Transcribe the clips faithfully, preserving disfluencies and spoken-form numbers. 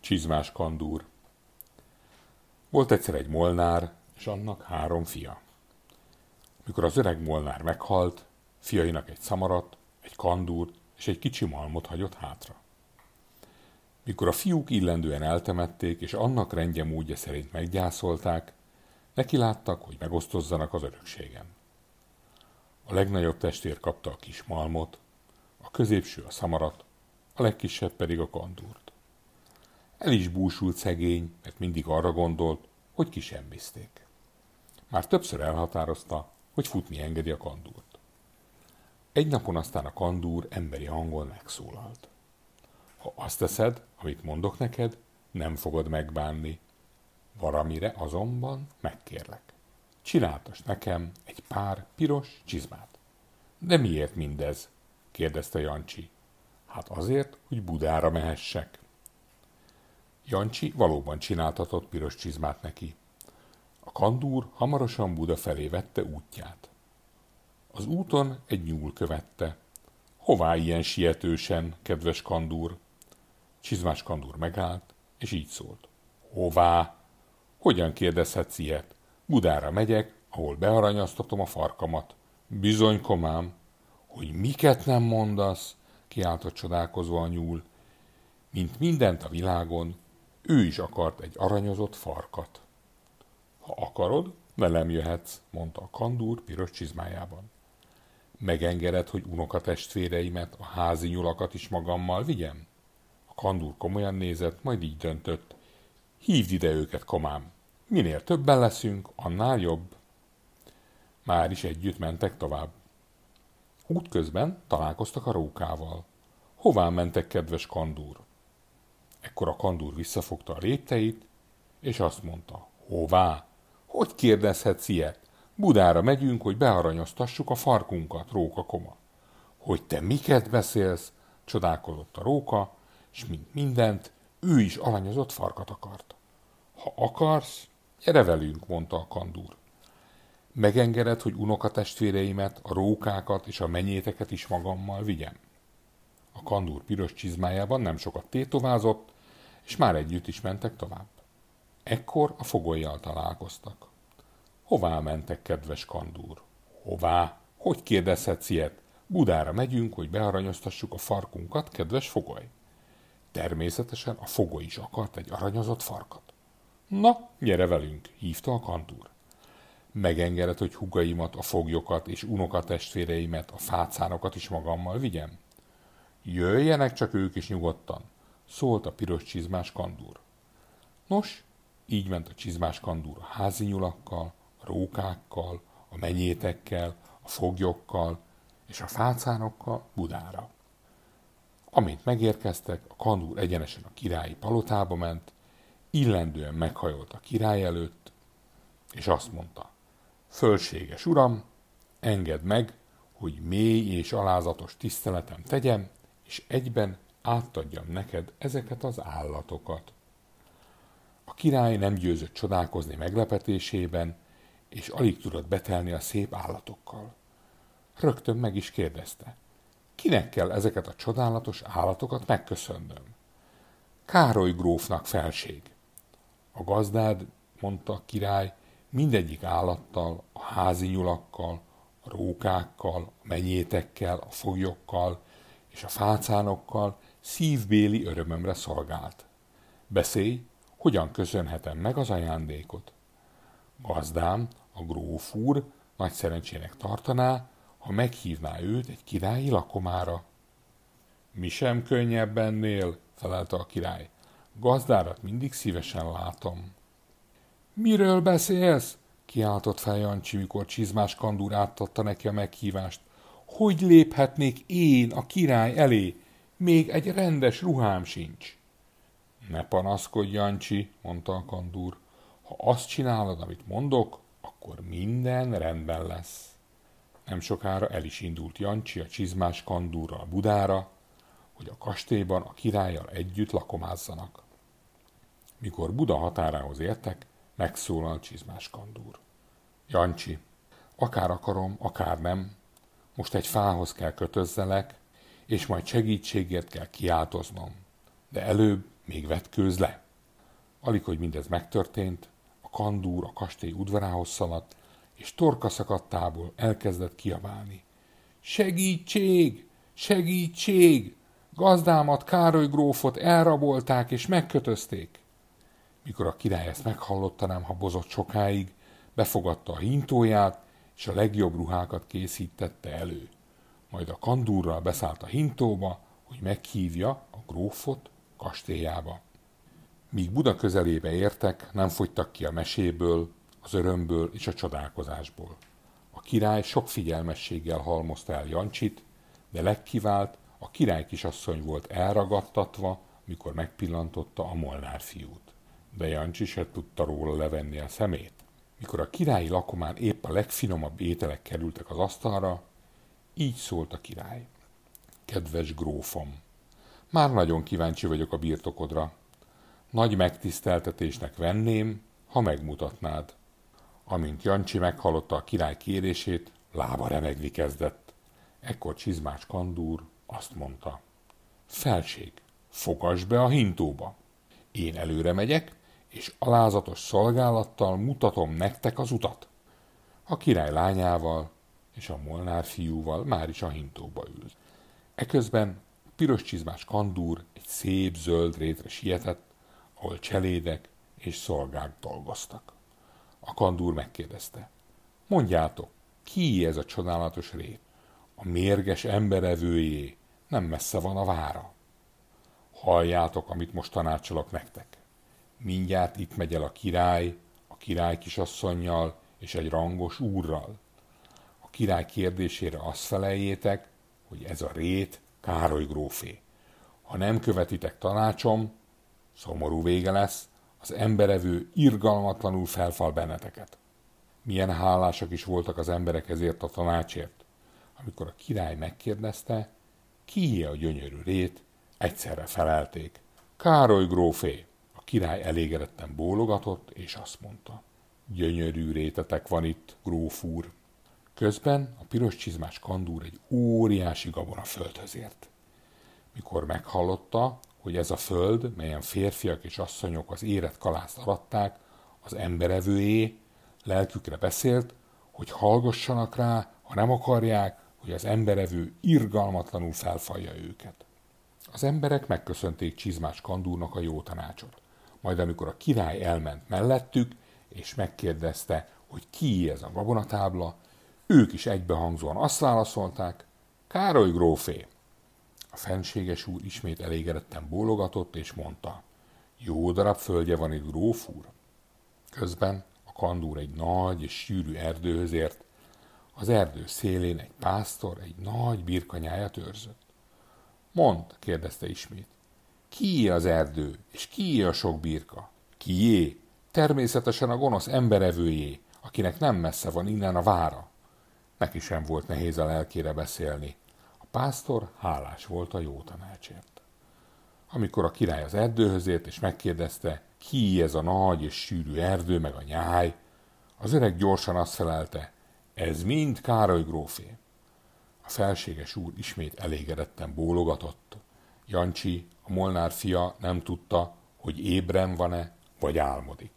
Csizmás kandúr. Volt egyszer egy molnár, és annak három fia. Mikor az öreg molnár meghalt, fiainak egy szamarat, egy kandúrt és egy kicsi malmot hagyott hátra. Mikor a fiúk illendően eltemették, és annak rendje módja szerint meggyászolták, nekiláttak, hogy megosztozzanak az örökségen. A legnagyobb testvér kapta a kis malmot, a középső a szamarat, a legkisebb pedig a kandúrt. El is búsult szegény, mert mindig arra gondolt, hogy kisembizték. Már többször elhatározta, hogy futni engedi a kandúrt. Egy napon aztán a kandúr emberi hangon megszólalt. Ha azt teszed, amit mondok neked, nem fogod megbánni. Valamire azonban megkérlek. Csináltasd nekem egy pár piros csizmát. De miért mindez? Kérdezte Jancsi. Hát azért, hogy Budára mehessek. Jancsi valóban csináltatott piros csizmát neki. A kandúr hamarosan Buda felé vette útját. Az úton egy nyúl követte. Hová ilyen sietősen, kedves kandúr? Csizmás kandúr megállt, és így szólt. Hová? Hogyan kérdezhetsz ilyet? Budára megyek, ahol bearanyaztatom a farkamat. Bizony, komám. Hogy miket nem mondasz? Kiáltott csodálkozva a nyúl. Mint mindent a világon, ő is akart egy aranyozott farkat. Ha akarod, velem jöhetsz, mondta a kandúr piros csizmájában. Megengeded, hogy unokatestvéreimet, a házi nyulakat is magammal vigyem? A kandúr komolyan nézett, majd így döntött. Hívd ide őket, komám. Minél többen leszünk, annál jobb. Már is együtt mentek tovább. Útközben találkoztak a rókával. Hová mentek, kedves kandúr? Ekkor a kandúr visszafogta a lépteit, és azt mondta. Hová? Hogy kérdezhetsz ilyet? Budára megyünk, hogy bearanyoztassuk a farkunkat, róka koma. Hogy te miket beszélsz? Csodálkozott a róka, és mint mindent, ő is aranyozott farkat akart. Ha akarsz, gyere velünk, mondta a kandúr. Megengeded, hogy unokatestvéreimet, a rókákat és a menyéteket is magammal vigyem? A kandúr piros csizmájában nem sokat tétovázott, és már együtt is mentek tovább. Ekkor a fogollyal találkoztak. Hová mentek, kedves kandúr? Hová? Hogy kérdezhetsz ilyet? Budára megyünk, hogy bearanyoztassuk a farkunkat, kedves fogoly. Természetesen a fogoly is akart egy aranyozott farkat. Na, gyere velünk, hívta a kandúr. Megengeded, hogy hugaimat, a foglyokat és unokatestvéreimet, a fácánokat is magammal vigyem? Jöjjenek csak ők is nyugodtan, szólt a piros csizmás kandúr. Nos, így ment a csizmás kandúr a házi nyulakkal, a rókákkal, a menyétekkel, a foglyokkal és a fácánokkal Budára. Amint megérkeztek, a kandúr egyenesen a királyi palotába ment, illendően meghajolt a király előtt, és azt mondta, fölséges uram, engedd meg, hogy mély és alázatos tiszteletem tegyem, és egyben átadjam neked ezeket az állatokat. A király nem győzött csodálkozni meglepetésében, és alig tudott betelni a szép állatokkal. Rögtön meg is kérdezte, kinek kell ezeket a csodálatos állatokat megköszönnöm? Károly grófnak, felség. A gazdád, mondta a király, mindegyik állattal, a házi nyulakkal, a rókákkal, a menyétekkel, a foglyokkal és a fácánokkal szívbéli örömömre szolgált. Beszélj, hogyan köszönhetem meg az ajándékot? Gazdám, a gróf úr nagy szerencsének tartaná, ha meghívná őt egy királyi lakomára. Mi sem könnyebb ennél, felelte a király. Gazdárat mindig szívesen látom. Miről beszélsz? Kiáltott fel Jancsi, mikor csizmás kandúr átadta neki a meghívást. Hogy léphetnék én a király elé? Még egy rendes ruhám sincs. Ne panaszkodj, Jancsi, mondta a kandúr. Ha azt csinálod, amit mondok, akkor minden rendben lesz. Nem sokára el is indult Jancsi a csizmás kandúrral Budára, hogy a kastélyban a királlyal együtt lakomázzanak. Mikor Buda határához értek, megszólal csizmás kandúr. Jancsi, akár akarom, akár nem, most egy fához kell kötözzelek, és majd segítségért kell kiáltoznom. De előbb még vetkőz le. Alig, hogy mindez megtörtént, a kandúr a kastély udvarához szaladt, és torka szakadtából elkezdett kiabálni. Segítség! Segítség! Gazdámat, Károly grófot elrabolták és megkötözték. Mikor a király ezt meghallotta, nem habozott sokáig, befogadta a hintóját, és a legjobb ruhákat készítette elő. Majd a kandúrral beszállt a hintóba, hogy meghívja a grófot kastélyába. Míg Buda közelébe értek, nem fogytak ki a meséből, az örömből és a csodálkozásból. A király sok figyelmességgel halmozta el Jancsit, de legkivált a király kisasszony volt elragadtatva, mikor megpillantotta a Molnár fiút. De Jancsi se tudta róla levenni a szemét. Mikor a királyi lakomán épp a legfinomabb ételek kerültek az asztalra, így szólt a király. Kedves grófom, már nagyon kíváncsi vagyok a birtokodra. Nagy megtiszteltetésnek venném, ha megmutatnád. Amint Jancsi meghallotta a király kérését, lába remegni kezdett. Ekkor Csizmás kandúr azt mondta. Felség, fogass be a hintóba. Én előre megyek, és alázatos szolgálattal mutatom nektek az utat. A király lányával és a Molnár fiúval már is a hintóba ült. Eközben piros csizmás kandúr egy szép zöld rétre sietett, ahol cselédek és szolgák dolgoztak. A kandúr megkérdezte. Mondjátok, ki ez a csodálatos rét? A mérges emberevőjé, nem messze van a vára. Halljátok, amit most tanácsolok nektek. Mindjárt itt megy el a király, a király kisasszonnyal és egy rangos úrral. A király kérdésére azt feleljétek, hogy ez a rét Károly grófé. Ha nem követitek tanácsom, szomorú vége lesz, az emberevő irgalmatlanul felfal benneteket. Milyen hálásak is voltak az emberek ezért a tanácsért. Amikor a király megkérdezte, kié a gyönyörű rét, egyszerre felelték. Károly grófé! A király elégedetten bólogatott, és azt mondta. Gyönyörű rétetek van itt, gróf úr. Közben a piros csizmás kandúr egy óriási gabona földhöz ért. Mikor meghallotta, hogy ez a föld, melyen férfiak és asszonyok az érett kalászt aratták, az emberevőjé, lelkükre beszélt, hogy hallgassanak rá, ha nem akarják, hogy az emberevő irgalmatlanul felfalja őket. Az emberek megköszönték Csizmás kandúrnak a jó tanácsot. Majd amikor a király elment mellettük, és megkérdezte, hogy ki ez a gabonatábla, ők is egybehangzóan azt válaszolták, Károly grófé. A fenséges úr ismét elégedetten bólogatott, és mondta, jó darab földje van itt, gróf úr. Közben a kandúr egy nagy és sűrű erdőhöz ért, az erdő szélén egy pásztor egy nagy birkanyájat őrzött. Mondd, kérdezte ismét, kié az erdő, és kié a sok birka? Kié? Természetesen a gonosz emberevőjé, akinek nem messze van innen a vára. Neki sem volt nehéz a lelkére beszélni. A pásztor hálás volt a jó tanácsért. Amikor a király az erdőhöz ért, és megkérdezte, ki ez a nagy és sűrű erdő, meg a nyáj, az öreg gyorsan azt felelte, ez mind Károly grófé. A felséges úr ismét elégedetten bólogatott. Jancsi, a Molnár fia nem tudta, hogy ébren van-e, vagy álmodik.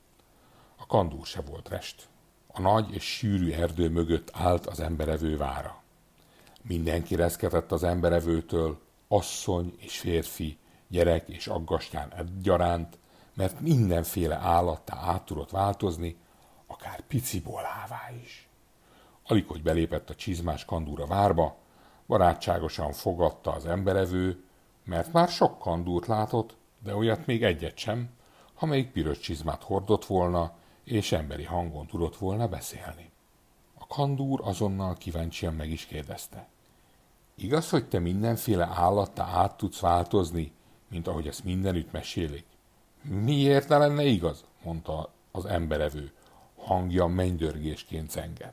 A kandúr se volt rest. A nagy és sűrű erdő mögött állt az emberevő vára. Mindenki reszketett az emberevőtől, asszony és férfi, gyerek és aggastyán egyaránt, mert mindenféle állattá át tudott változni, akár pici bolává is. Alig, hogy belépett a Csizmás kandúr a várba, barátságosan fogadta az emberevő, mert már sok kandúrt látott, de olyat még egyet sem, amelyik piros csizmát hordott volna, és emberi hangon tudott volna beszélni. A kandúr azonnal kíváncsian meg is kérdezte. Igaz, hogy te mindenféle állattá át tudsz változni, mint ahogy ezt mindenütt mesélik? Miért ne lenne igaz? Mondta az emberevő, hangja mennydörgésként zengett.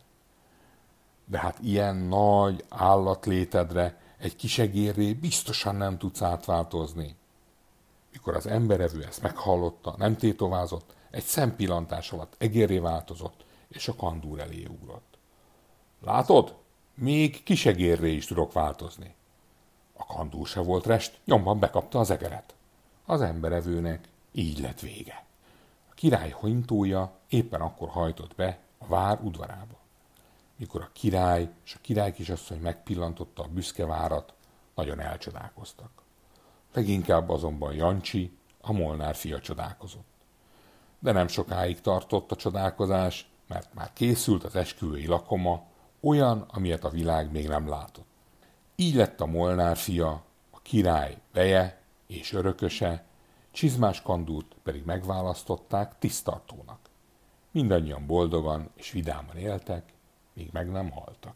De hát ilyen nagy állatlétedre egy kisegérré biztosan nem tudsz átváltozni. Mikor az emberevő ezt meghallotta, nem tétovázott, egy szempillantás alatt egérré változott, és a kandúr elé ugrott. Látod? Még kisegérré is tudok változni. A kandúr se volt rest, nyomban bekapta az egeret. Az emberevőnek így lett vége. A király hintója éppen akkor hajtott be a vár udvarába. Mikor a király és a királykisasszony megpillantotta a büszke várat, nagyon elcsodálkoztak. Leginkább azonban Jancsi, a Molnár fia csodálkozott. De nem sokáig tartott a csodálkozás, mert már készült az esküvői lakoma, olyan, amilyet a világ még nem látott. Így lett a Molnár fia, a király veje és örököse, Csizmás Kandúrt pedig megválasztották tisztartónak. Mindannyian boldogan és vidáman éltek, míg meg nem haltak.